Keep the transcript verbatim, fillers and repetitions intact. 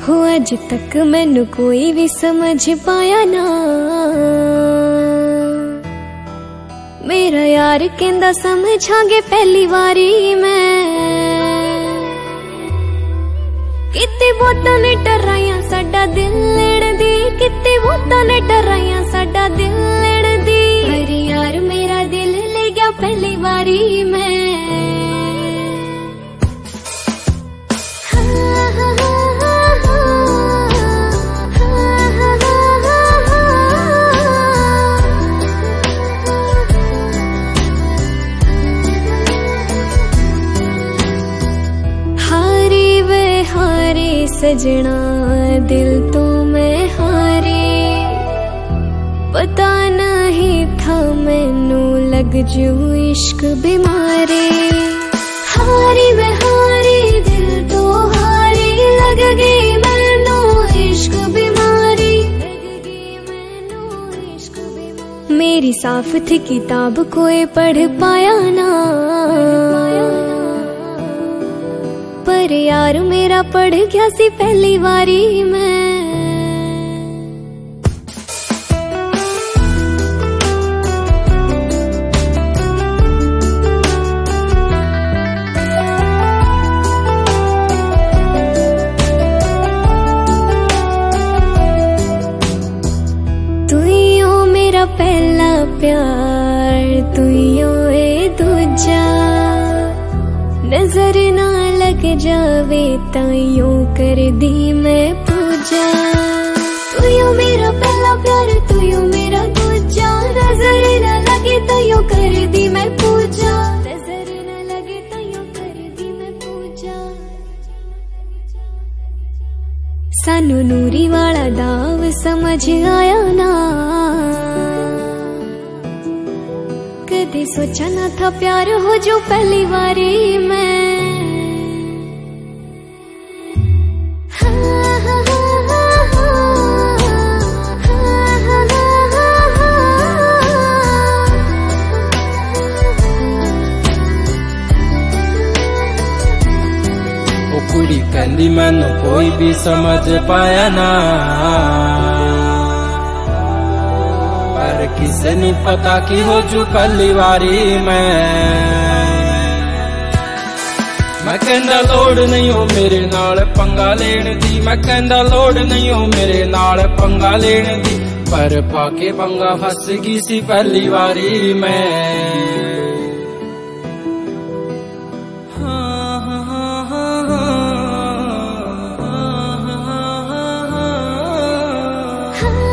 हो अज तक मैनू कोई भी समझ पाया ना। मेरा यार कहंदा समझांगे पहली बारी मैं, किते बोतां ने टराइयां साडा दिल लेण दी, किते बोतां ने टराइयां साडा दिल लेण दी। पर यार मेरा दिल ले गया पहली बारी मैं। सजना दिल तो मैं हारी, पता नहीं था मैनू लग जू इश्क बीमारी। हारी मैं हारी दिल तो हारी, लग गई मैनू इश्क बीमारी, लग गई मैनू इश्क बीमारी। मेरी साफ थी किताब कोई पढ़ पाया ना, पर यार मेरा पढ़ गया सी पहली बारी मैं। तू ही हो मेरा पहला प्यार, तू ही हो ए दूजा, नजर ना लग जावे ताइयों कर दी मैं पूजा। तू यो मेरा पहला प्यार, तू यो मेरा दूजा, नजर ना लगे ताइयों कर दी मैं पूजा, नजर ना लगे ताइयों कर दी मैं पूजा। सानू नूरी वाला दाव समझ आया ना, कदे सोचा ना था प्यार हो जो पहली बारी मैं। कुड़ी कहंदी मैनू कोई भी समझ पाया ना, पर किसे नहीं पता कि हो जू पहली बारी मैं। मैं कहंदा लोड़ नहीं हो मेरे नाल पंगा लेण दी, मैं कहंदा लोड़ नहीं हो मेरे नाल पंगा लेण दी, पर पाके पंगा फस गई सी पहली बारी मैं। हाँ